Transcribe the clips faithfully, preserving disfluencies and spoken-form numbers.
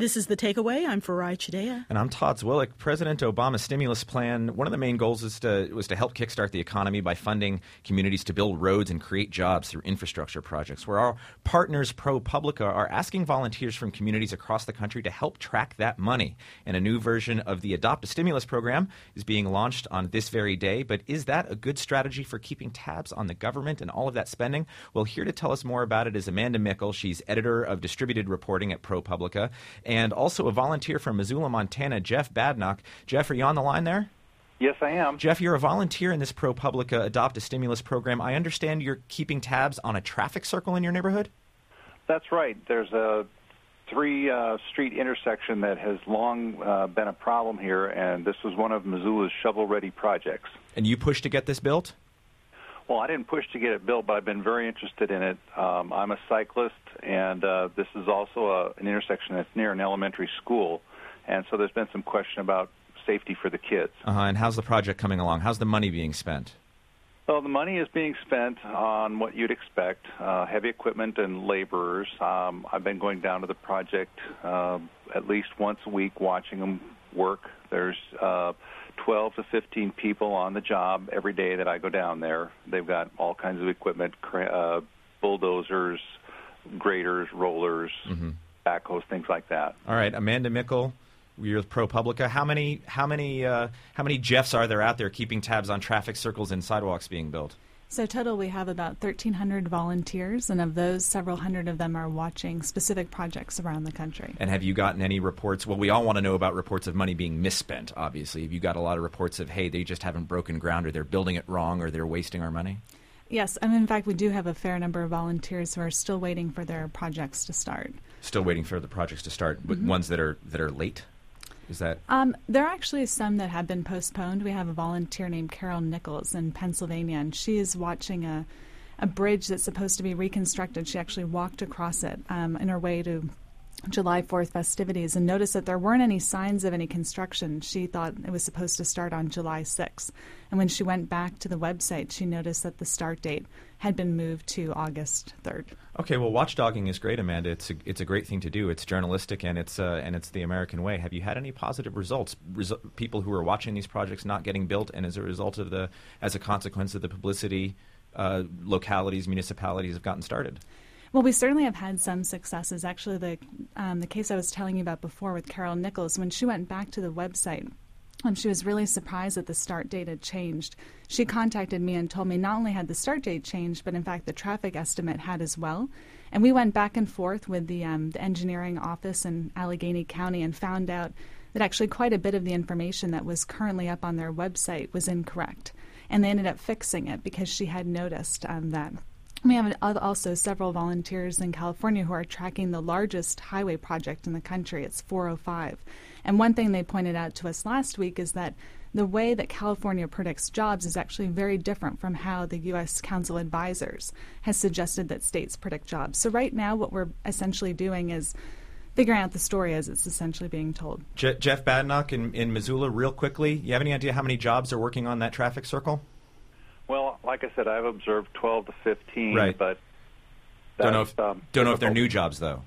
This is The Takeaway. I'm Farai Chideya. And I'm Todd Zwillich. President Obama's stimulus plan, one of the main goals is to, was to help kickstart the economy by funding communities to build roads and create jobs through infrastructure projects, where our partners, ProPublica, are asking volunteers from communities across the country to help track that money. And a new version of the Adopt a Stimulus program is being launched on this very day. But is that a good strategy for keeping tabs on the government and all of that spending? Well, here to tell us more about it is Amanda Mickle. She's editor of distributed reporting at ProPublica, and also a volunteer from Missoula, Montana, Jeff Badnock. Jeff, are you on the line there? Yes, I am. Jeff, you're a volunteer in this ProPublica Adopt a Stimulus program. I understand you're keeping tabs on a traffic circle in your neighborhood? That's right. There's a three-street uh, intersection that has long uh, been a problem here, and this was one of Missoula's shovel-ready projects. And you pushed to get this built? Well, I didn't push to get it built, but I've been very interested in it. Um, I'm a cyclist, and uh, this is also a, an intersection that's near an elementary school, and so there's been some question about safety for the kids. Uh-huh. And how's the project coming along? How's the money being spent? Well, the money is being spent on what you'd expect, uh, heavy equipment and laborers. Um, I've been going down to the project uh, at least once a week watching them work. There's uh, twelve to fifteen people on the job every day that I go down there. They've got all kinds of equipment, uh, bulldozers, graders, rollers, mm-hmm. backhoes, things like that. All right, Amanda Mickle, you're with ProPublica. How many, how many, uh, how many Jeffs are there out there keeping tabs on traffic circles and sidewalks being built? So total, we have about thirteen hundred volunteers, and of those, several hundred of them are watching specific projects around the country. And have you gotten any reports? Well, we all want to know about reports of money being misspent, obviously. Have you got a lot of reports of, hey, they just haven't broken ground, or they're building it wrong, or they're wasting our money? Yes, and in fact, we do have a fair number of volunteers who are still waiting for their projects to start. Still waiting for the projects to start, but mm-hmm. ones that are that are late? Is that? Um, there are actually some that have been postponed. We have a volunteer named Carol Nichols in Pennsylvania, and she is watching a, a bridge that's supposed to be reconstructed. She actually walked across it um, in her way to July fourth festivities and noticed that there weren't any signs of any construction. She thought it was supposed to start on July sixth. And when she went back to the website, she noticed that the start date had been moved to August third. Okay, well, watchdogging is great, Amanda. It's a, it's a great thing to do. It's journalistic, and it's uh, and it's the American way. Have you had any positive results? Resu- people who are watching these projects not getting built, and as a result of the, as a consequence of the publicity, uh, localities, municipalities have gotten started? Well, we certainly have had some successes. Actually, the um, the case I was telling you about before with Carol Nichols, when she went back to the website, um, she was really surprised that the start date had changed. She contacted me and told me not only had the start date changed, but in fact the traffic estimate had as well. And we went back and forth with the, um, the engineering office in Allegheny County and found out that actually quite a bit of the information that was currently up on their website was incorrect. And they ended up fixing it because she had noticed um, that. We have also several volunteers in California who are tracking the largest highway project in the country. It's four oh five. And one thing they pointed out to us last week is that the way that California predicts jobs is actually very different from how the U S Council of Advisors has suggested that states predict jobs. So right now what we're essentially doing is figuring out the story as it's essentially being told. Je- Jeff Badnock in, in Missoula, real quickly, you have any idea how many jobs are working on that traffic circle? Well, like I said, I've observed twelve to fifteen, right. but don't know if um, don't know if they're new jobs though.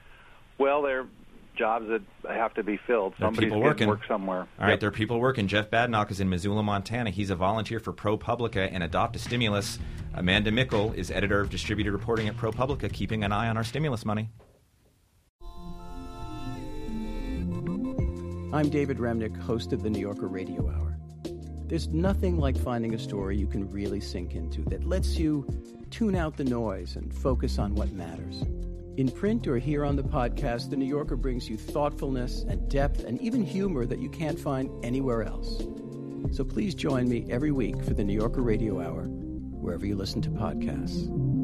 Well, they're jobs that have to be filled. There are Somebody's people getting working. work somewhere. All right, yep. There are people working. Jeff Badnock is in Missoula, Montana. He's a volunteer for ProPublica and Adopt a Stimulus. Amanda Mickle is editor of distributed reporting at ProPublica, keeping an eye on our stimulus money. I'm David Remnick, host of the New Yorker Radio Hour. There's nothing like finding a story you can really sink into that lets you tune out the noise and focus on what matters. In print or here on the podcast, The New Yorker brings you thoughtfulness and depth and even humor that you can't find anywhere else. So please join me every week for the New Yorker Radio Hour, wherever you listen to podcasts.